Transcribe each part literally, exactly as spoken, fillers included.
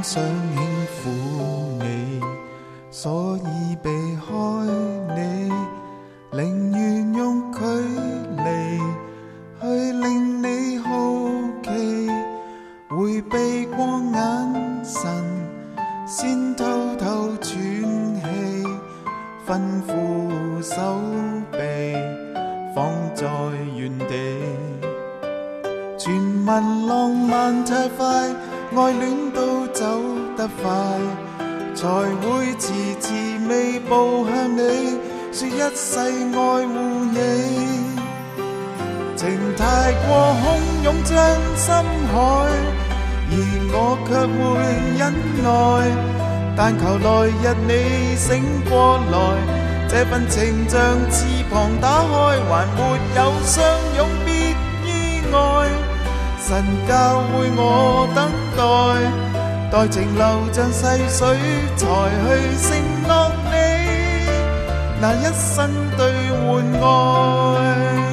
想輕撫你，所以避開你，寧願用距離去令你好奇，迴避過眼神，先偷偷喘氣，吩咐手臂放在原地。傳聞浪漫太快，愛戀都走得快，才會遲遲未步向你，說一世愛護你。情太過洶湧將心海，而我卻會忍耐，但求來日你醒過來，這份情像翅膀打開，還沒有相擁別意外。神教會我等待，待情流像細水才去承諾你，拿一生兌換愛。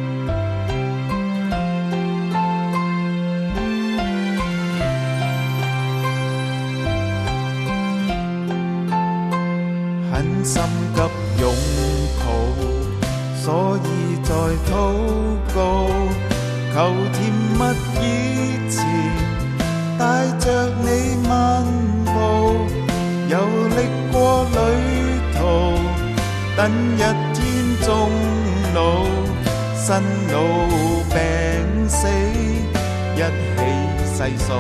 很心急擁抱，所以在禱告，求甜蜜以前帶着你漫步，遊歷過旅途，等一天終老，生老病死一起細數。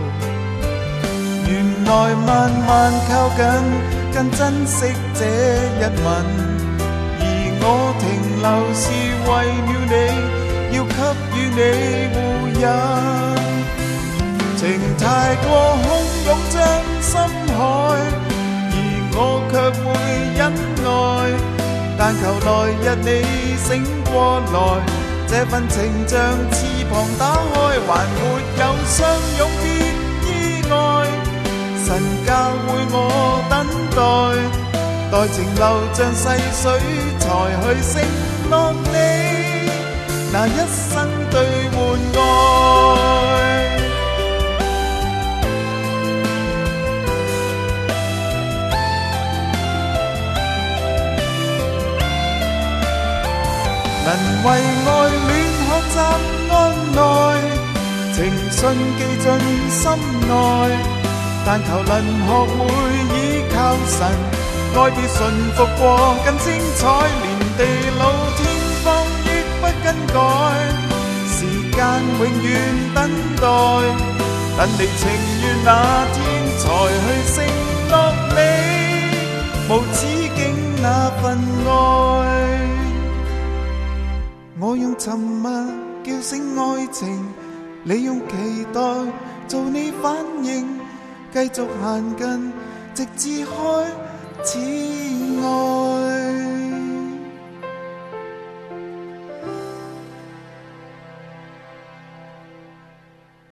原來慢慢靠近，更珍惜這一吻，而我停留是為了你，要給予你護蔭。情太過洶湧將心海，而我卻會忍耐，但求來日你醒過來，這份情像翅膀打開，還沒有相擁別意外。神教會我等待，待情流像細水才去承諾你，拿一生兌換愛。能為愛戀學習安耐，情信記進心內，但求能學會倚靠神，愛別順服過更精彩，連地老天荒亦不更改，時間永遠等待，等你情願那天才去承諾你，無止境那份愛。我用沉默叫醒愛情，你用期待做你反應，繼續行近，直至開始愛。